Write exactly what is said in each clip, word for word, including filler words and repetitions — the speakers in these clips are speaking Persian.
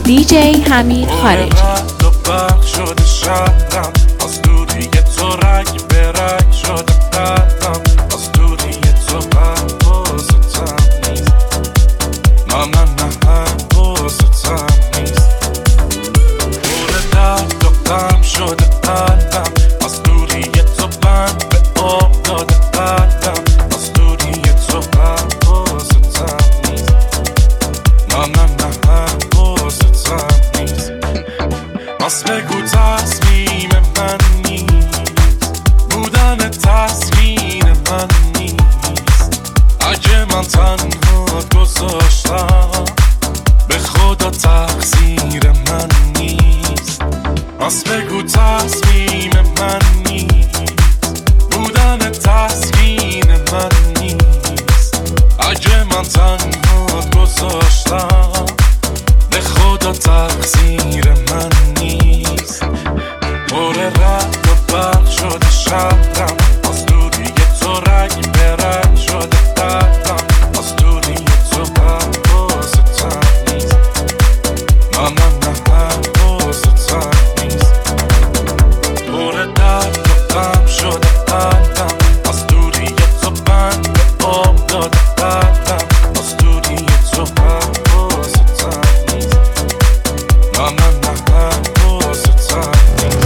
دی جی حمید خارجی. شده شهرم از دوری تو رنگ به رنگ شده قلبم از دوری تو حواستم نیست. نه نه نه حواستم نیست. پر درد و غم شده قلبم از دوری تو بند به آب داده قلبم از دوری تو حواستم نیست. نه نه نه حواستم نیست. بس بگو تصمیم من نیست، بودن تسکین من نیست. اگه من تنها گذاشتم به خدا تقصیر من نیست. بس بگو تصمیم من نیست، بودن تسکین من نیست. اگه من تنها گذاشتم به خدا تقصیر من نیست. پر رد و برق شده شهرم از دوری تو رنگ به رنگ شده قلبم از دوری تو حواستم نیست. نه نه نه حواستم نیست. پر درد و غم شده قلبم از دوری تو بند به آب داده قلبم از دوری تو حواستم نیست. نه نه نه حواستم نیست.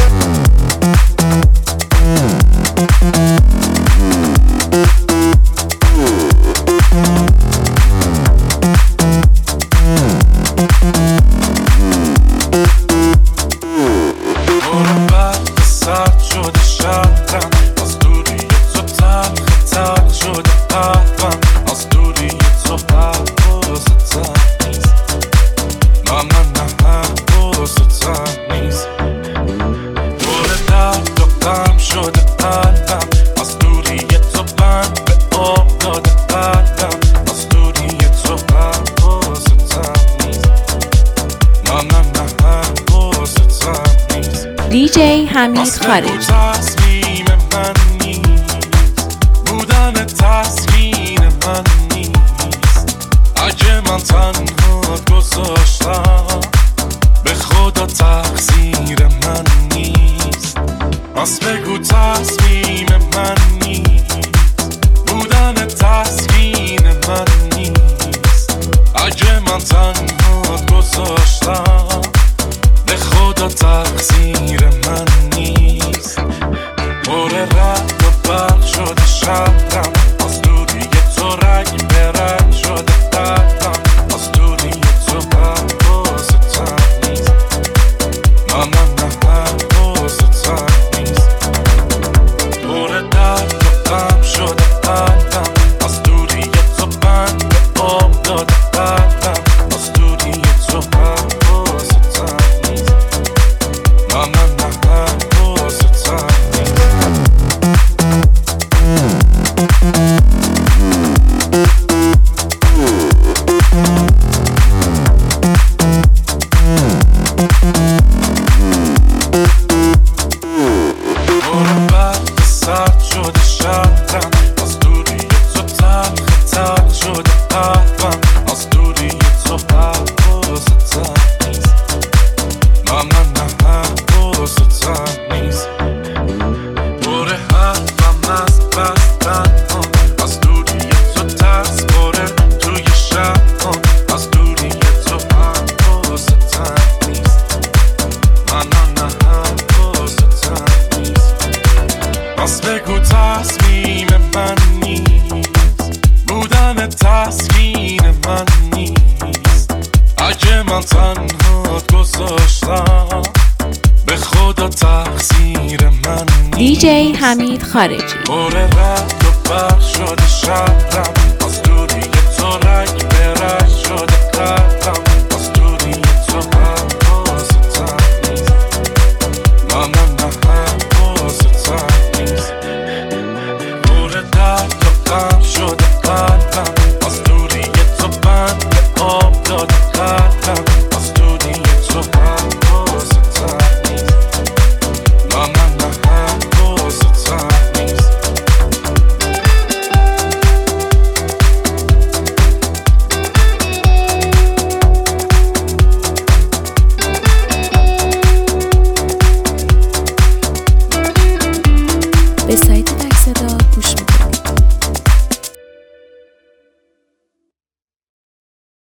پر برق سرد شده شهرم از دوری تو تلخ تلخ شده قلبم از دوری تو حواستم نیست. نه نه نه حواستم نیست. پر درد و غم شده قلبم از دوری تو بند به آب داده قلبم از دوری تو حواستم نیست. نه نه نه حواستم نیست. دی جی حمید خارجی. تصمیم من نیست، بودن تسکین من نیست. اگه من تنها گذاشتم به خدا تقصیر من نیست. بس بگو تصمیم من نیست، بودن تسکین من نیست. اگه من تنها گذاشتم به خدا تقصیر من نیست. پر رد و برق شده شهرم از دوری تو رنگ به رنگ شده قلبم از دوری تو حواستم نیست. نه نه نه حواستم نیست. پر درد و غم شده قلبم از دوری تو بند به آب داده قلبم از دوری تو حواستم نیست. نه نه نه حواستم نیست. پر برق سرد شده شهرم از دوری تو تلخ تلخ شده قلبم از دوری تو حواستم نیست. نه نه نه حواستم نیست. پر حرفم از بستن از دوری تو ترس باره توی شب از دوری تو حواستم نیست. نه نه نه حواستم نیست. بس بگو تصمیم من نیست، بودن تسکین من نیست. اگه من تنها گذاشتم به خدا تقصیر من نیست. دی جی حمید خارجی. پر رد و برق شده شهرم از دوری تو رنگ به رنگ شده قلبم